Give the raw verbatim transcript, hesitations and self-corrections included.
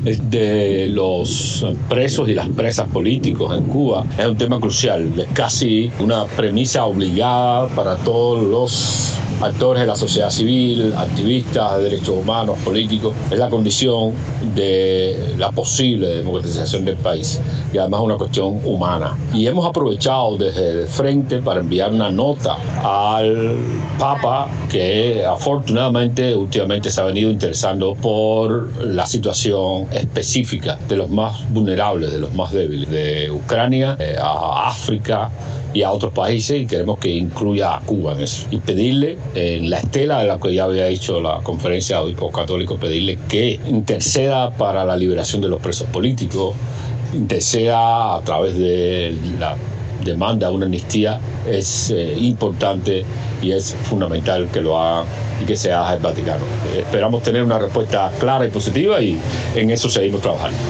de los presos y las presas políticos en Cuba es un tema crucial, es casi una premisa obligada para todos los actores de la sociedad civil, activistas de derechos humanos, políticos. Es la condición de la posible democratización del país y además una cuestión humana. Y hemos aprovechado desde el frente para enviar una nota al Papa, que afortunadamente últimamente se ha venido interesando por la situación específica de los más vulnerables, de los más débiles, de Ucrania eh, a África y a otros países, y queremos que incluya a Cuba en eso. Y pedirle, en la estela de la que ya había hecho la Conferencia de Obispos Católicos, pedirle que interceda para la liberación de los presos políticos, interceda a través de la demanda de una amnistía. Es eh, importante y es fundamental que lo haga y que se haga el Vaticano. Esperamos tener una respuesta clara y positiva y en eso seguimos trabajando.